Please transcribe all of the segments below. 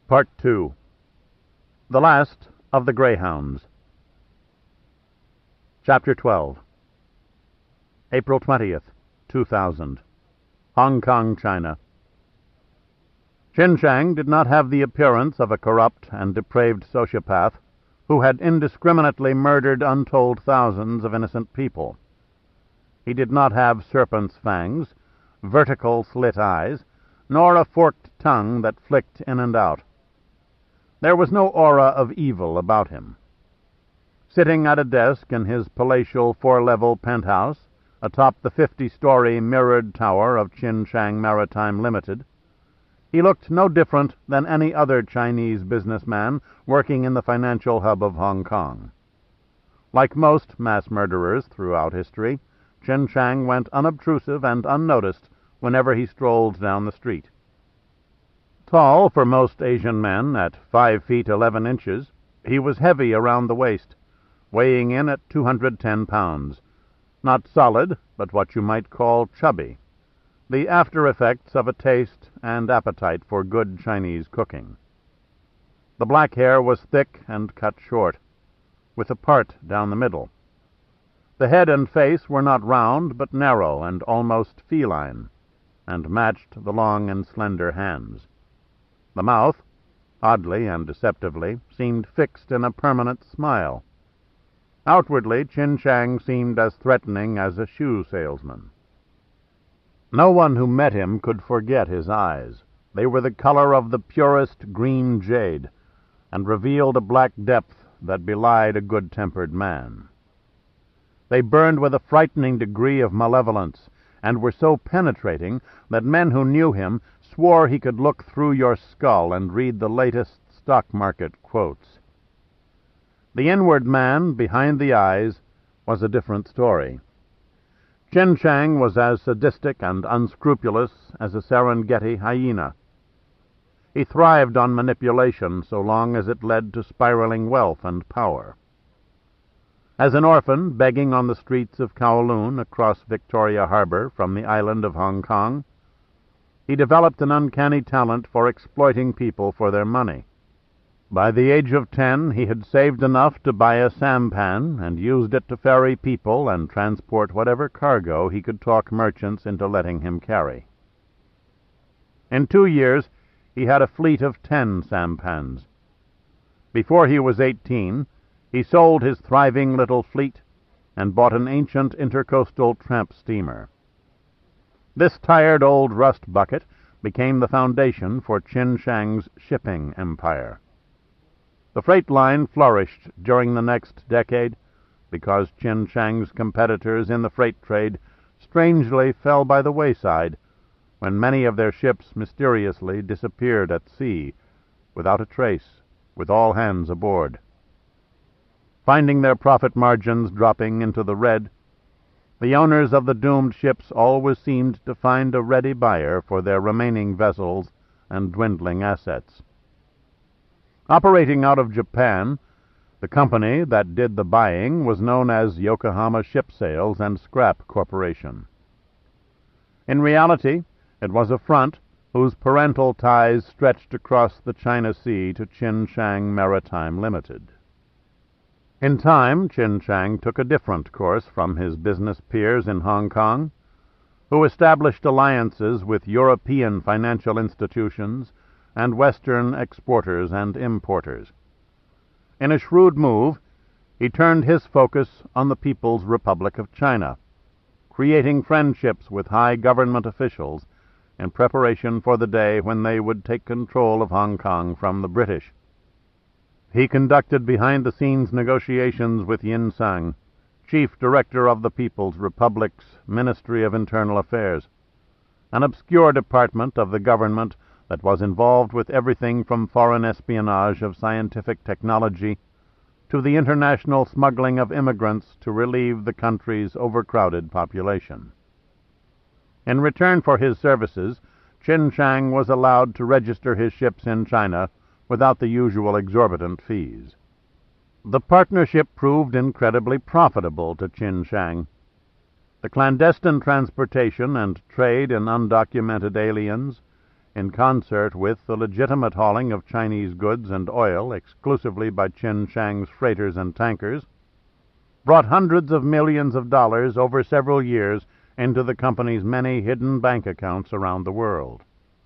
Part 2. The Last of the Greyhounds. Chapter 12. April 20th, 2000. Hong Kong, China. Qin Shang did not have the appearance of a corrupt and depraved sociopath who had indiscriminately murdered untold thousands of innocent people. He did not have serpent's fangs, vertical slit eyes, nor a forked tongue that flicked in and out. There was no aura of evil about him. Sitting at a desk in his palatial four-level penthouse atop the 50-story mirrored tower of Qin Shang Maritime Limited, he looked no different than any other Chinese businessman working in the financial hub of Hong Kong. Like most mass murderers throughout history, Qin Shang went unobtrusive and unnoticed whenever he strolled down the street. Tall for most Asian men, at 5 feet 11 inches, he was heavy around the waist, weighing in at 210 pounds. Not solid, but what you might call chubby, the after-effects of a taste and appetite for good Chinese cooking. The black hair was thick and cut short, with a part down the middle. The head and face were not round, but narrow and almost feline, and matched the long and slender hands. The mouth, oddly and deceptively, seemed fixed in a permanent smile. Outwardly, Qin Shang seemed as threatening as a shoe salesman. No one who met him could forget his eyes. They were the color of the purest green jade, and revealed a black depth that belied a good-tempered man. They burned with a frightening degree of malevolence, and were so penetrating that men who knew him swore he could look through your skull and read the latest stock market quotes. The inward man, behind the eyes, was a different story. Qin Shang was as sadistic and unscrupulous as a Serengeti hyena. He thrived on manipulation so long as it led to spiraling wealth and power. As an orphan, begging on the streets of Kowloon across Victoria Harbor from the island of Hong Kong, he developed an uncanny talent for exploiting people for their money. By the age of 10, he had saved enough to buy a sampan and used it to ferry people and transport whatever cargo he could talk merchants into letting him carry. In 2 years, he had a fleet of 10 sampans. Before he was 18, he sold his thriving little fleet and bought an ancient intercoastal tramp steamer. This tired old rust bucket became the foundation for Qin Shang's shipping empire. The freight line flourished during the next decade because Qin Shang's competitors in the freight trade strangely fell by the wayside when many of their ships mysteriously disappeared at sea without a trace, with all hands aboard. Finding their profit margins dropping into the red, the owners of the doomed ships always seemed to find a ready buyer for their remaining vessels and dwindling assets. Operating out of Japan, the company that did the buying was known as Yokohama Ship Sales and Scrap Corporation. In reality, it was a front whose parental ties stretched across the China Sea to Qin Shang Maritime Limited. In time, Qin Shang took a different course from his business peers in Hong Kong, who established alliances with European financial institutions and Western exporters and importers. In a shrewd move, he turned his focus on the People's Republic of China, creating friendships with high government officials in preparation for the day when they would take control of Hong Kong from the British. He conducted behind-the-scenes negotiations with Yin Sang, chief director of the People's Republic's Ministry of Internal Affairs, an obscure department of the government that was involved with everything from foreign espionage of scientific technology to the international smuggling of immigrants to relieve the country's overcrowded population. In return for his services, Qin Shang was allowed to register his ships in China without the usual exorbitant fees. The partnership proved incredibly profitable to Qin Shang. The clandestine transportation and trade in undocumented aliens, in concert with the legitimate hauling of Chinese goods and oil exclusively by Qin Shang's freighters and tankers, brought hundreds of millions of dollars over several years into the company's many hidden bank accounts around the world.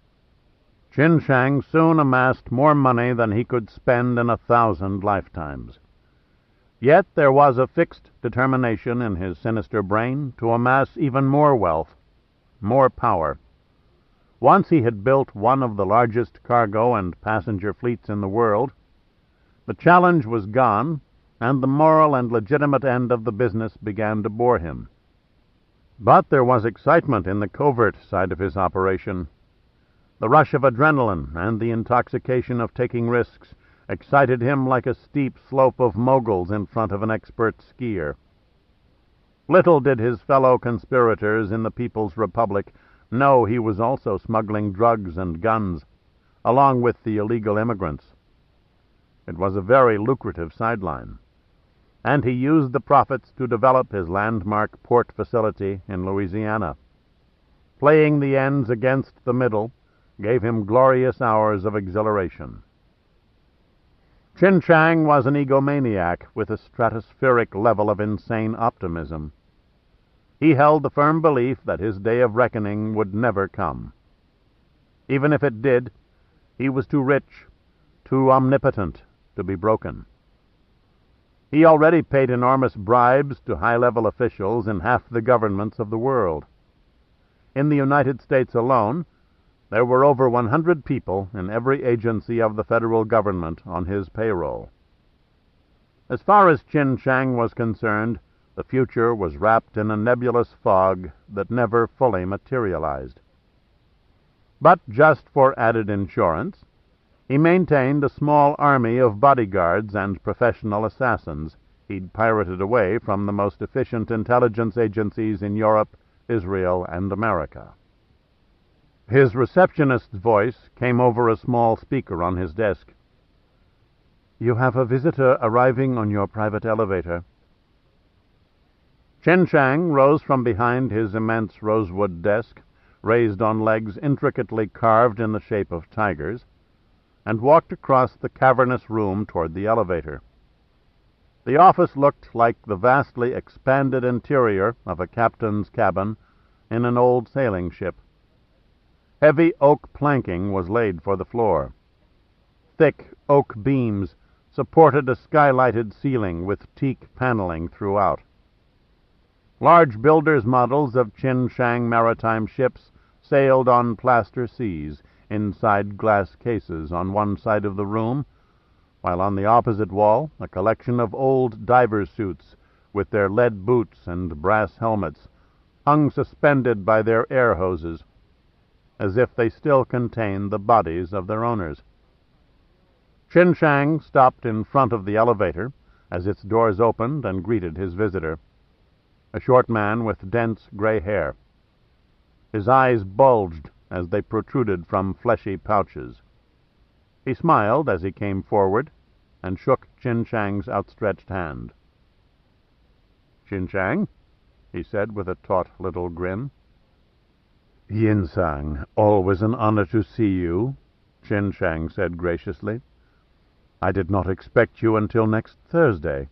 Qin Shang soon amassed more money than he could spend in 1,000 lifetimes. Yet there was a fixed determination in his sinister brain to amass even more wealth, more power. Once he had built one of the largest cargo and passenger fleets in the world, the challenge was gone, and the moral and legitimate end of the business began to bore him. But there was excitement in the covert side of his operation. The rush of adrenaline and the intoxication of taking risks excited him like a steep slope of moguls in front of an expert skier. Little did his fellow conspirators in the People's Republic know he was also smuggling drugs and guns, along with the illegal immigrants. It was a very lucrative sideline, and he used the profits to develop his landmark port facility in Louisiana. Playing the ends against the middle gave him glorious hours of exhilaration. Qin Shang was an egomaniac with a stratospheric level of insane optimism. He held the firm belief that his day of reckoning would never come. Even if it did, he was too rich, too omnipotent to be broken. He already paid enormous bribes to high-level officials in half the governments of the world. In the United States alone, there were over 100 people in every agency of the federal government on his payroll. As far as Qin Shang was concerned, the future was wrapped in a nebulous fog that never fully materialized. But just for added insurance, he maintained a small army of bodyguards and professional assassins he'd pirated away from the most efficient intelligence agencies in Europe, Israel, and America. His receptionist's voice came over a small speaker on his desk. "You have a visitor arriving on your private elevator." Qin Shang rose from behind his immense rosewood desk, raised on legs intricately carved in the shape of tigers, and walked across the cavernous room toward the elevator. The office looked like the vastly expanded interior of a captain's cabin in an old sailing ship. Heavy oak planking was laid for the floor. Thick oak beams supported a skylighted ceiling with teak paneling throughout. Large builders' models of Qin Shang maritime ships sailed on plaster seas inside glass cases on one side of the room, while on the opposite wall a collection of old divers' suits with their lead boots and brass helmets hung suspended by their air hoses, as if they still contained the bodies of their owners. Qin Shang stopped in front of the elevator as its doors opened and greeted his visitor, a short man with dense gray hair. His eyes bulged as they protruded from fleshy pouches. He smiled as he came forward and shook Qin Shang's outstretched hand. "Qin Shang?" he said with a taut little grin. "Yin Sang, always an honor to see you," Qin Shang said graciously. "I did not expect you until next Thursday.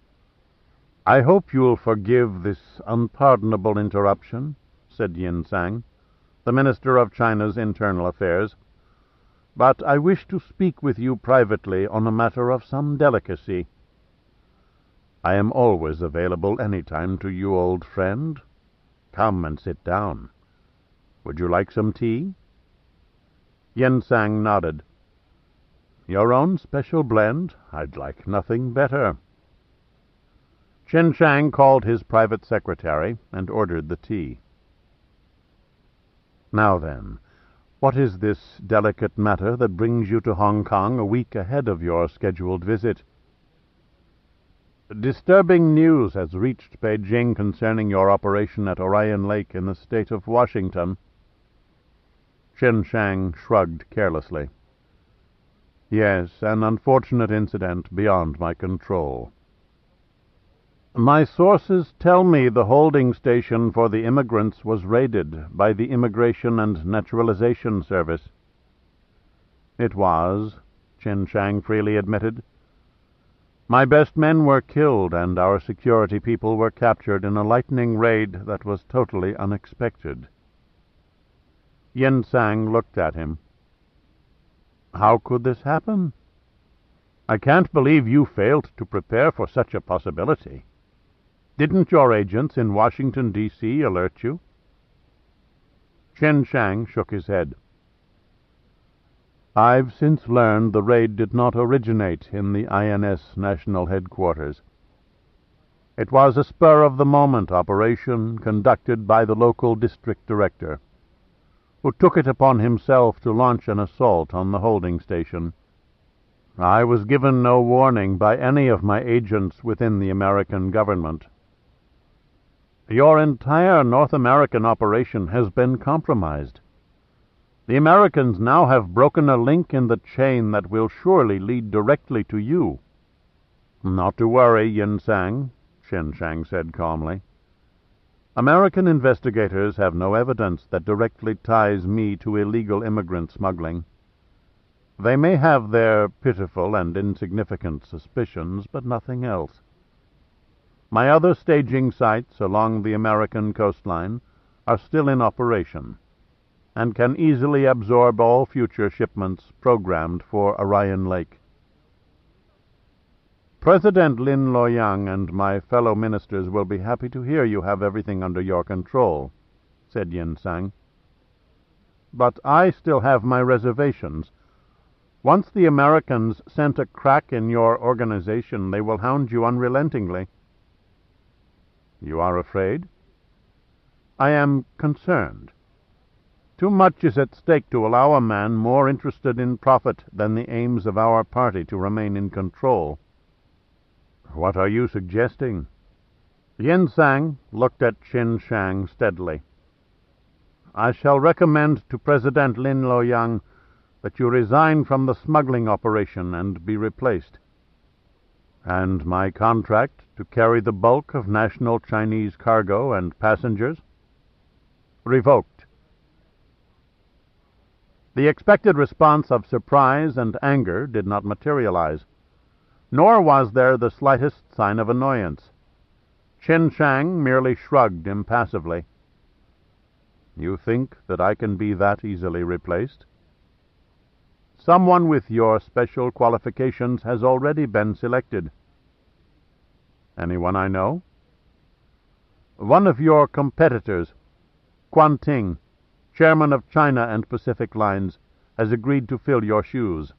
I hope you'll forgive this unpardonable interruption," said Yin Sang, the Minister of China's Internal Affairs, "but I wish to speak with you privately on a matter of some delicacy." "I am always available any time to you, old friend. Come and sit down. Would you like some tea?" Yin Sang nodded. "Your own special blend? I'd like nothing better." Qin Shang called his private secretary and ordered the tea. "Now then, what is this delicate matter that brings you to Hong Kong a week ahead of your scheduled visit?" "Disturbing news has reached Beijing concerning your operation at Orion Lake in the state of Washington." Qin Shang shrugged carelessly. "Yes, an unfortunate incident beyond my control. My sources tell me the holding station for the immigrants was raided by the Immigration and Naturalization Service. "It was," Qin Shang freely admitted. "My best men were killed, and our security people were captured in a lightning raid that was totally unexpected." Yin Sang looked at him. "How could this happen? I can't believe you failed to prepare for such a possibility. Didn't your agents in Washington, D.C. alert you?" Qin Shang shook his head. "I've since learned the raid did not originate in the INS National Headquarters. It was a spur-of-the-moment operation conducted by the local district director, who took it upon himself to launch an assault on the holding station. I was given no warning by any of my agents within the American government. Your entire North American operation has been compromised. The Americans now have broken a link in the chain that will surely lead directly to you." "Not to worry, Yin Sang," Qin Shang said calmly. "American investigators have no evidence that directly ties me to illegal immigrant smuggling. They may have their pitiful and insignificant suspicions, but nothing else. My other staging sites along the American coastline are still in operation, and can easily absorb all future shipments programmed for Orion Lake. President Lin Luoyang and my fellow ministers will be happy to hear you have everything under your control," said Yin Sang. "But I still have my reservations. Once the Americans scent a crack in your organization, they will hound you unrelentingly." "You are afraid?" "I am concerned. Too much is at stake to allow a man more interested in profit than the aims of our party to remain in control." "What are you suggesting?" Yin Sang looked at Qin Shang steadily. "I shall recommend to President Lin Luoyang that you resign from the smuggling operation and be replaced." "And my contract to carry the bulk of national Chinese cargo and passengers?" "Revoked." The expected response of surprise and anger did not materialize, nor was there the slightest sign of annoyance. Qin Shang merely shrugged impassively. "You think that I can be that easily replaced?" "Someone with your special qualifications has already been selected." "Anyone I know?" "One of your competitors, Quan Ting, chairman of China and Pacific Lines, has agreed to fill your shoes."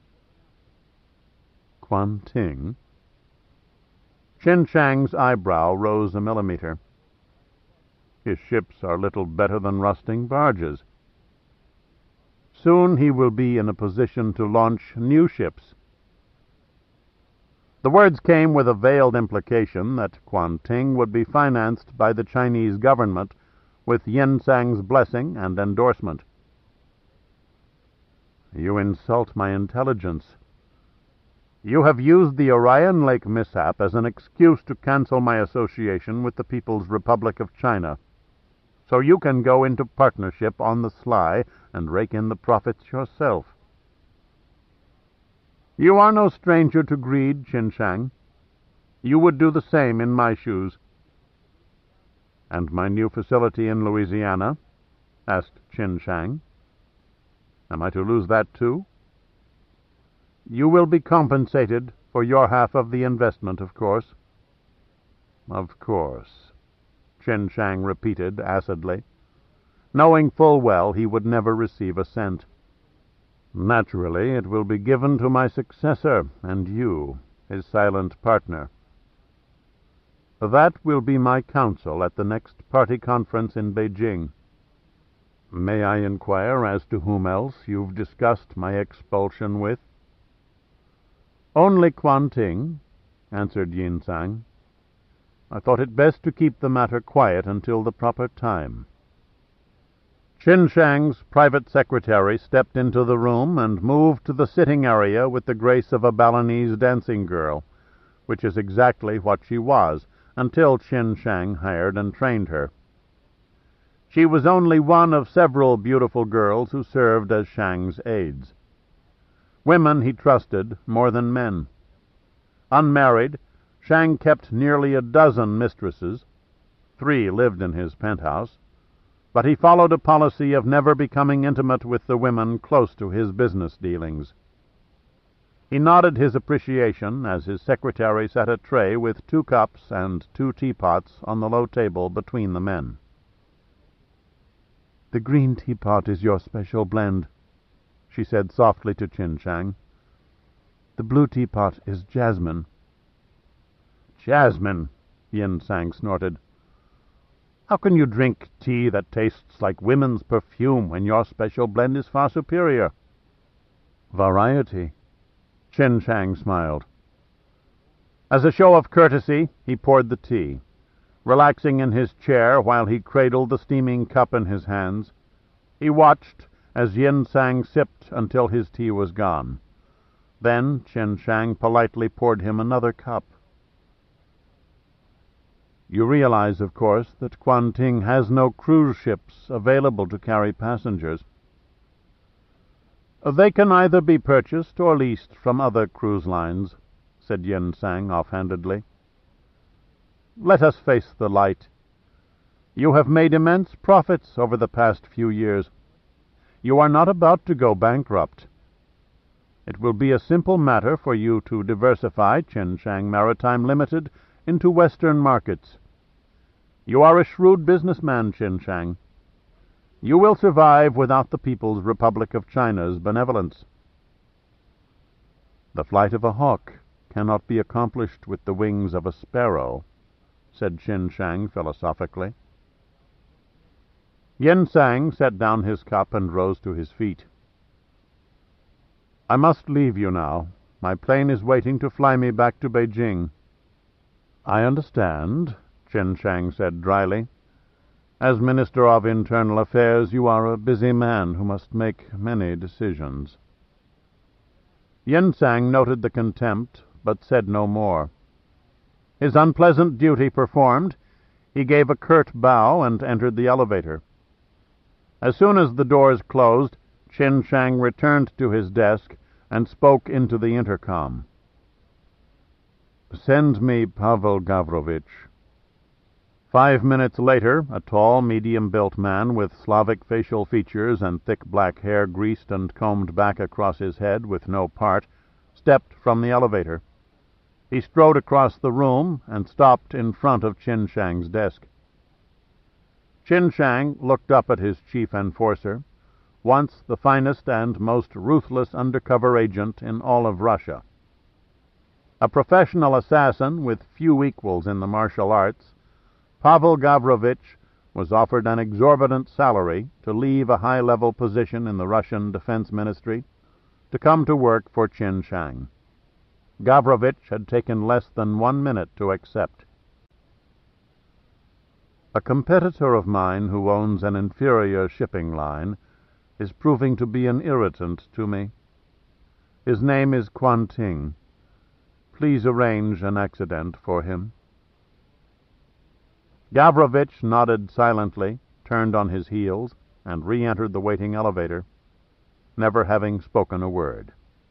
"Quan Ting?" Qin Shang's eyebrow rose a millimeter. "His ships are little better than rusting barges. Soon he will be in a position to launch new ships." The words came with a veiled implication that Quan Ting would be financed by the Chinese government with Yin Sang's blessing and endorsement. "You insult my intelligence. You have used the Orion Lake mishap as an excuse to cancel my association with the People's Republic of China, so you can go into partnership on the sly and rake in the profits yourself. You are no stranger to greed, Qin Shang. You would do the same in my shoes." "And my new facility in Louisiana?" asked Qin Shang. "Am I to lose that too?" "You will be compensated for your half of the investment, of course." "Of course," Qin Shang repeated acidly, knowing full well he would never receive a cent. "Naturally, it will be given to my successor and you, his silent partner. That will be my counsel at the next party conference in Beijing. May I inquire as to whom else you've discussed my expulsion with?" "Only Quan Ting," answered Yin Sang. "I thought it best to keep the matter quiet until the proper time." Qin Shang's private secretary stepped into the room and moved to the sitting area with the grace of a Balinese dancing girl, which is exactly what she was, until Qin Shang hired and trained her. She was only one of several beautiful girls who served as Shang's aides. Women he trusted more than men. Unmarried, Shang kept nearly a dozen mistresses. 3 lived in his penthouse, but he followed a policy of never becoming intimate with the women close to his business dealings. He nodded his appreciation as his secretary set a tray with 2 cups and 2 teapots on the low table between the men. "The green teapot is your special blend," she said softly to Qin Shang. "The blue teapot is jasmine." "Jasmine!" Yin Sang snorted. "How can you drink tea that tastes like women's perfume when your special blend is far superior?" "Variety." Qin Shang smiled. As a show of courtesy, he poured the tea. Relaxing in his chair while he cradled the steaming cup in his hands, he watched as Yin Sang sipped until his tea was gone. Then Qin Shang politely poured him another cup. "You realize, of course, that Quanting has no cruise ships available to carry passengers." "They can either be purchased or leased from other cruise lines," said Yin Sang offhandedly. "Let us face the light. You have made immense profits over the past few years. You are not about to go bankrupt. It will be a simple matter for you to diversify Qin Shang Maritime Limited into Western markets. You are a shrewd businessman, Qin Shang. You will survive without the People's Republic of China's benevolence." "The flight of a hawk cannot be accomplished with the wings of a sparrow," said Qin Shang philosophically. Yin Sang set down his cup and rose to his feet. "I must leave you now. My plane is waiting to fly me back to Beijing." "I understand," Qin Shang said dryly. "As Minister of Internal Affairs, you are a busy man who must make many decisions." Yin Sang noted the contempt, but said no more. His unpleasant duty performed, he gave a curt bow and entered the elevator. As soon as the doors closed, Qin Shang returned to his desk and spoke into the intercom. "Send me Pavel Gavrovich." 5 minutes later, a tall, medium-built man with Slavic facial features and thick black hair greased and combed back across his head with no part, stepped from the elevator. He strode across the room and stopped in front of Qin Shang's desk. Qin Shang looked up at his chief enforcer, once the finest and most ruthless undercover agent in all of Russia. A professional assassin with few equals in the martial arts, Pavel Gavrovich was offered an exorbitant salary to leave a high-level position in the Russian Defense Ministry to come to work for Qin Shang. Gavrovich had taken less than 1 minute to accept. "A competitor of mine who owns an inferior shipping line is proving to be an irritant to me. His name is Quanting. Please arrange an accident for him." Gavrovich nodded silently, turned on his heels, and re-entered the waiting elevator, never having spoken a word.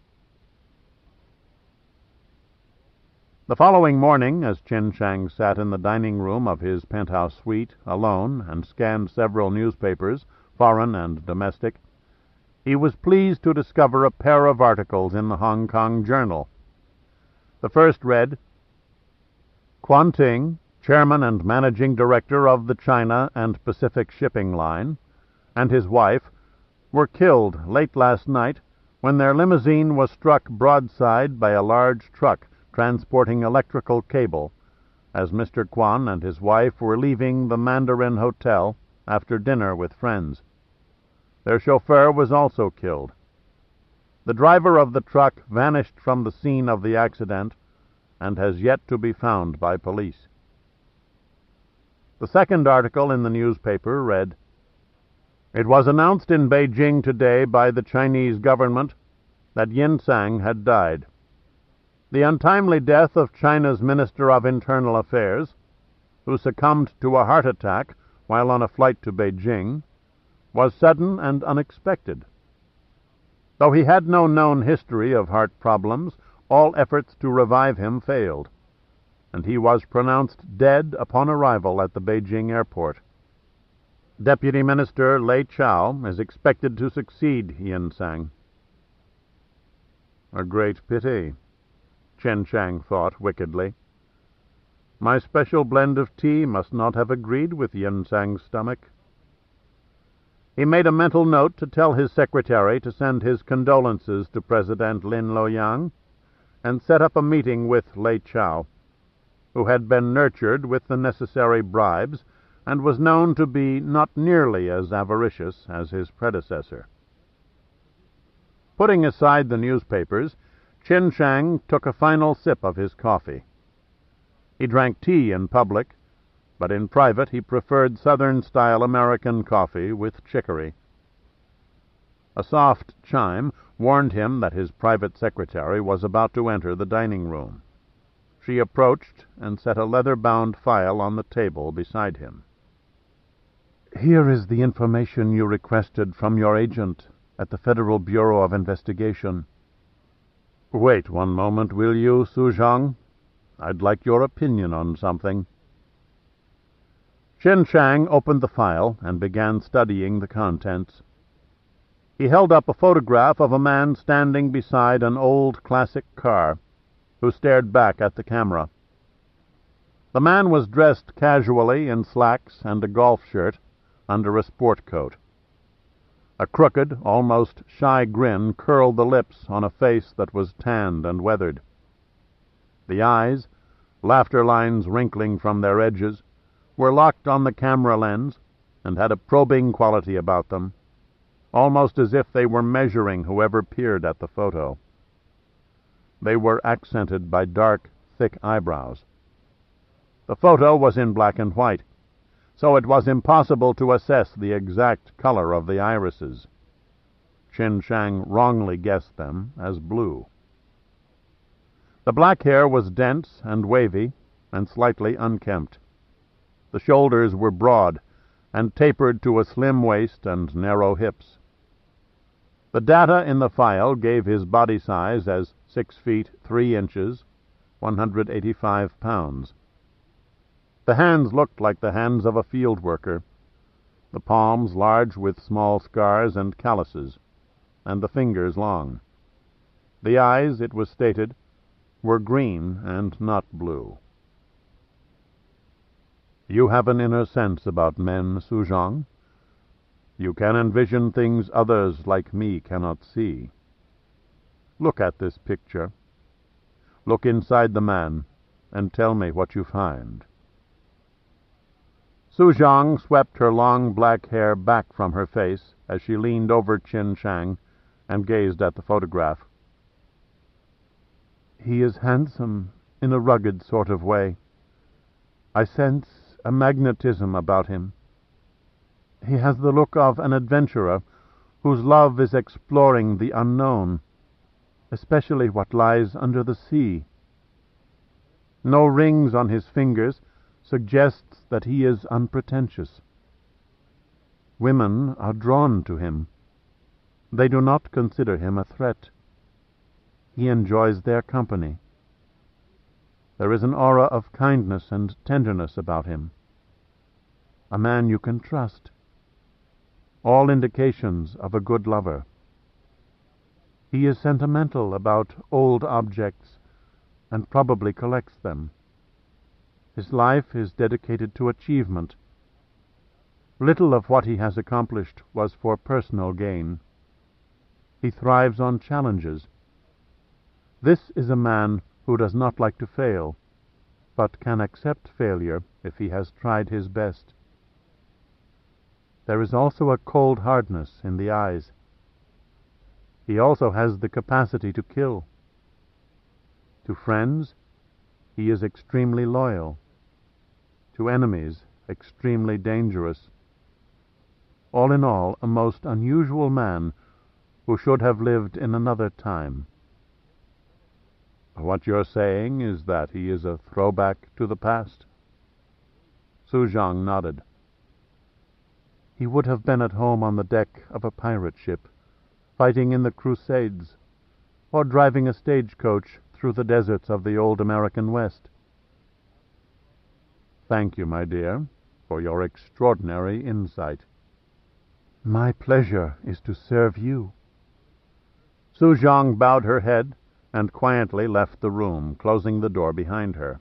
The following morning, as Qin Shang sat in the dining room of his penthouse suite alone and scanned several newspapers, foreign and domestic, he was pleased to discover a pair of articles in the Hong Kong Journal. The first read, "Quanting, Chairman and Managing Director of the China and Pacific Shipping Line, and his wife were killed late last night when their limousine was struck broadside by a large truck transporting electrical cable, as Mr. Quan and his wife were leaving the Mandarin Hotel after dinner with friends. Their chauffeur was also killed. The driver of the truck vanished from the scene of the accident and has yet to be found by police." The second article in the newspaper read, "It was announced in Beijing today by the Chinese government that Yin Sang had died. The untimely death of China's Minister of Internal Affairs, who succumbed to a heart attack while on a flight to Beijing, was sudden and unexpected. Though he had no known history of heart problems, all efforts to revive him failed, and he was pronounced dead upon arrival at the Beijing airport. Deputy Minister Lei Chao is expected to succeed Yin Sang. A great pity, Chen Chang thought wickedly. My special blend of tea must not have agreed with Yin Sang's stomach. He made a mental note to tell his secretary to send his condolences to President Lin Luoyang, and set up a meeting with Lei Chao, who had been nurtured with the necessary bribes and was known to be not nearly as avaricious as his predecessor. Putting aside the newspapers, Chen Chang took a final sip of his coffee. He drank tea in public, but in private he preferred Southern-style American coffee with chicory. A soft chime warned him that his private secretary was about to enter the dining room. She approached and set a leather-bound file on the table beside him. "Here is the information you requested from your agent at the Federal Bureau of Investigation." "Wait one moment, will you, Su Zhang? I'd like your opinion on something." Chen Chang opened the file and began studying the contents. He held up a photograph of a man standing beside an old classic car, who stared back at the camera. The man was dressed casually in slacks and a golf shirt under a sport coat. A crooked, almost shy grin curled the lips on a face that was tanned and weathered. The eyes, laughter lines wrinkling from their edges, were locked on the camera lens and had a probing quality about them, almost as if they were measuring whoever peered at the photo. They were accented by dark, thick eyebrows. The photo was in black and white, so it was impossible to assess the exact color of the irises. Chen Chang wrongly guessed them as blue. The black hair was dense and wavy and slightly unkempt. The shoulders were broad and tapered to a slim waist and narrow hips. The data in the file gave his body size as 6 feet 3 inches, 185 pounds. The hands looked like the hands of a field worker, the palms large with small scars and calluses, and the fingers long. The eyes, it was stated, were green and not blue. You have an inner sense about men, Su Zhang. You can envision things others like me cannot see. Look at this picture. Look inside the man, and tell me what you find. Su Zhang swept her long black hair back from her face as she leaned over Chen Chang and gazed at the photograph. He is handsome in a rugged sort of way. I sense a magnetism about him. He has the look of an adventurer whose love is exploring the unknown, especially what lies under the sea. No rings on his fingers suggests that he is unpretentious. Women are drawn to him. They do not consider him a threat. He enjoys their company. There is an aura of kindness and tenderness about him. A man you can trust. All indications of a good lover. He is sentimental about old objects and probably collects them. His life is dedicated to achievement. Little of what he has accomplished was for personal gain. He thrives on challenges. This is a man who does not like to fail, but can accept failure if he has tried his best. There is also a cold hardness in the eyes. He also has the capacity to kill. To friends, he is extremely loyal. To enemies, extremely dangerous. All in all, a most unusual man who should have lived in another time. What you're saying is that he is a throwback to the past? Su Zhang nodded. He would have been at home on the deck of a pirate ship, fighting in the Crusades, or driving a stagecoach through the deserts of the old American West. Thank you, my dear, for your extraordinary insight. My pleasure is to serve you. Su Zhang bowed her head and quietly left the room, closing the door behind her.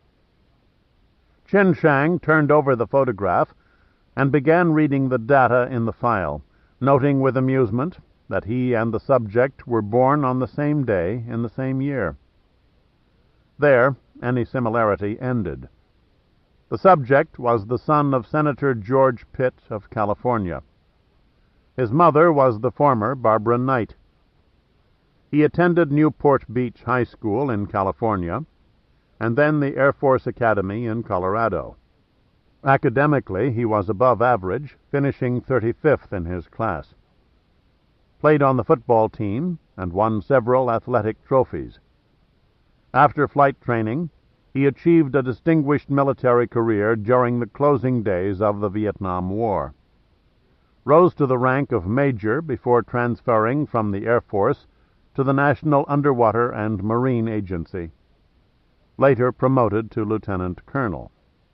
Chen Shang turned over the photograph and began reading the data in the file, noting with amusement that he and the subject were born on the same day in the same year. There, any similarity ended. The subject was the son of Senator George Pitt of California. His mother was the former Barbara Knight. He attended Newport Beach High School in California, and then the Air Force Academy in Colorado. Academically, he was above average, finishing 35th in his class. Played on the football team and won several athletic trophies. After flight training, he achieved a distinguished military career during the closing days of the Vietnam War. Rose to the rank of major before transferring from the Air Force to the National Underwater and Marine Agency. Later promoted to lieutenant colonel.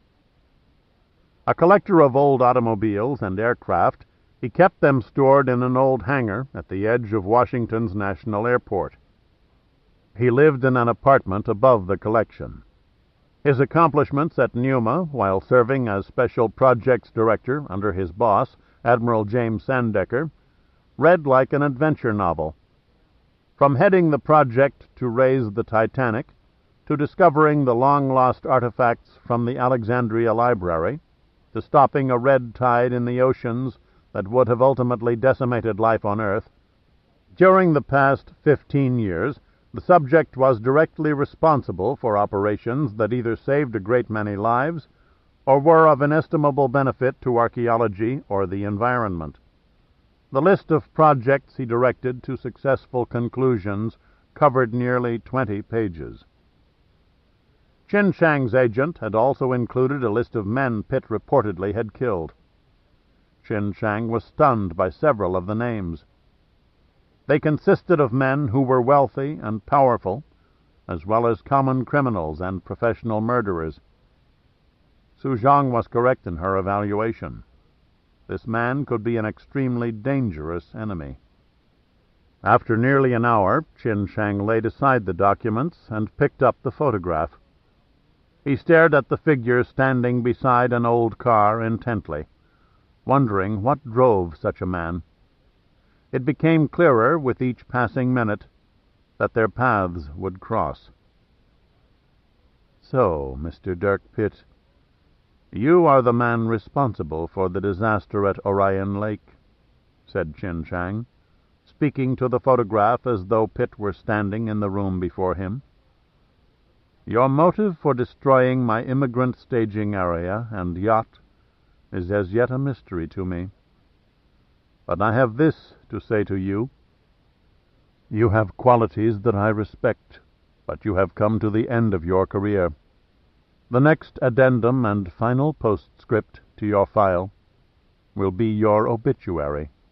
A collector of old automobiles and aircraft, he kept them stored in an old hangar at the edge of Washington's National Airport. He lived in an apartment above the collection. His accomplishments at Pneuma, while serving as Special Projects Director under his boss, Admiral James Sandecker, read like an adventure novel. From heading the project to raise the Titanic, to discovering the long-lost artifacts from the Alexandria Library, to stopping a red tide in the oceans that would have ultimately decimated life on Earth, during the past 15 years, the subject was directly responsible for operations that either saved a great many lives or were of inestimable benefit to archaeology or the environment. The list of projects he directed to successful conclusions covered nearly 20 pages. Chen Shang's agent had also included a list of men Pitt reportedly had killed. Chen Shang was stunned by several of the names. They consisted of men who were wealthy and powerful, as well as common criminals and professional murderers. Su Zhang was correct in her evaluation. This man could be an extremely dangerous enemy. After nearly an hour, Chen Shang laid aside the documents and picked up the photograph. He stared at the figure standing beside an old car intently, wondering what drove such a man. It became clearer with each passing minute that their paths would cross. "So, Mr. Dirk Pitt, you are the man responsible for the disaster at Orion Lake," said Chen Shang, speaking to the photograph as though Pitt were standing in the room before him. "Your motive for destroying my immigrant staging area and yacht is as yet a mystery to me. But I have this to say to you. You have qualities that I respect, but you have come to the end of your career. The next addendum and final postscript to your file will be your obituary.